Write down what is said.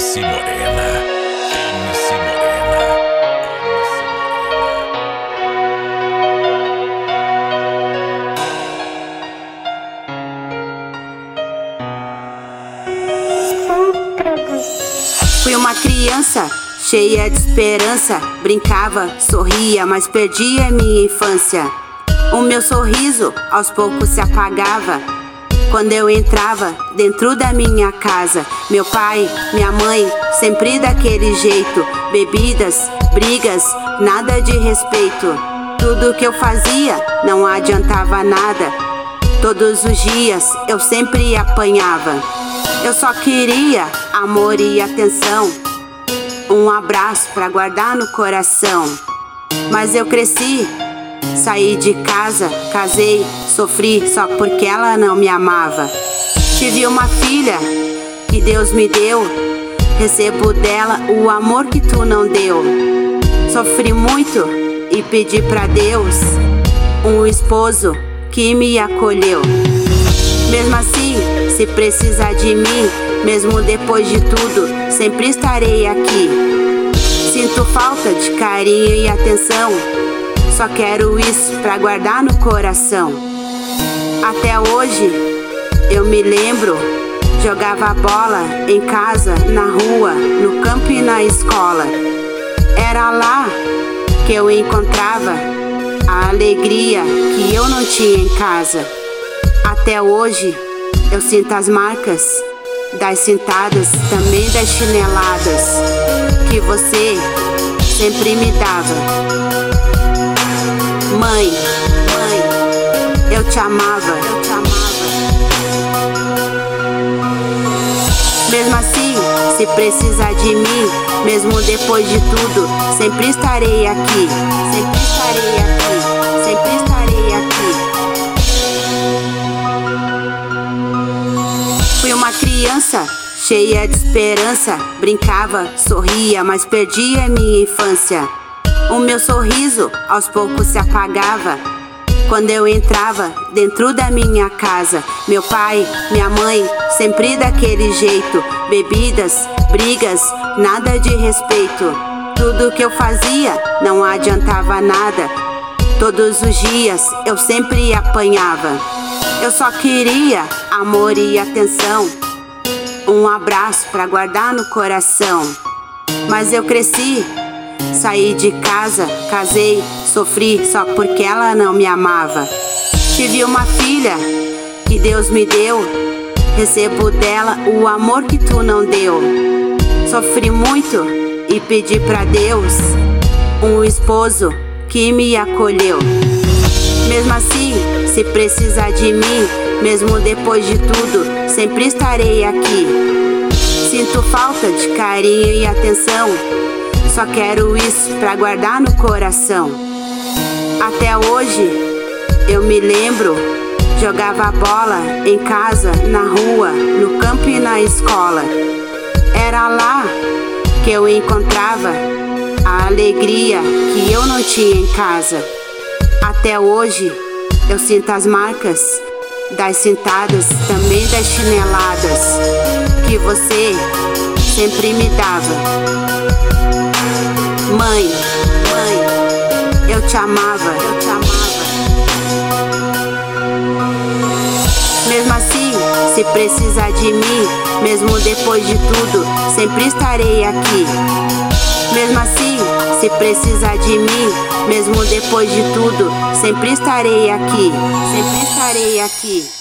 MC Morena. MC Morena. Fui uma criança cheia de esperança, brincava, sorria, mas perdia minha infância. O meu sorriso aos poucos se apagava quando eu entrava dentro da minha casa. Meu pai, minha mãe, sempre daquele jeito. Bebidas, brigas, nada de respeito. Tudo que eu fazia não adiantava nada. Todos os dias eu sempre apanhava. Eu só queria amor e atenção, um abraço pra guardar no coração. Mas eu cresci, saí de casa, casei, sofri só porque ela não me amava. Tive uma filha que Deus me deu, recebo dela o amor que tu não deu. Sofri muito e pedi pra Deus um esposo que me acolheu. Mesmo assim, se precisar de mim, mesmo depois de tudo, sempre estarei aqui. Sinto falta de carinho e atenção, só quero isso pra guardar no coração. Até hoje, eu me lembro, jogava bola em casa, na rua, no campo e na escola. Era lá que eu encontrava a alegria que eu não tinha em casa. Até hoje, eu sinto as marcas das cintadas, também das chineladas que você sempre me dava. Mãe, eu te amava. Mesmo assim, se precisar de mim, mesmo depois de tudo, sempre estarei aqui. Sempre estarei aqui, sempre estarei aqui. Fui uma criança cheia de esperança, brincava, sorria, mas perdia minha infância. O meu sorriso aos poucos se apagava quando eu entrava dentro da minha casa. Meu pai, minha mãe, sempre daquele jeito. Bebidas, brigas, nada de respeito. Tudo que eu fazia não adiantava nada. Todos os dias eu sempre apanhava. Eu só queria amor e atenção, um abraço pra guardar no coração. Mas eu cresci, saí de casa, casei, sofri só porque ela não me amava. Tive uma filha que Deus me deu, recebo dela o amor que tu não deu. Sofri muito e pedi pra Deus um esposo que me acolheu. Mesmo assim, se precisar de mim, mesmo depois de tudo, sempre estarei aqui. Sinto falta de carinho e atenção, só quero isso pra guardar no coração. Até hoje, eu me lembro, jogava bola em casa, na rua, no campo e na escola. Era lá que eu encontrava a alegria que eu não tinha em casa. Até hoje, eu sinto as marcas das cintadas, também das chineladas que você sempre me dava. Mãe, eu te amava. Mesmo assim, se precisar de mim, mesmo depois de tudo, sempre estarei aqui. Mesmo assim, se precisar de mim, mesmo depois de tudo, sempre estarei aqui. Sempre estarei aqui.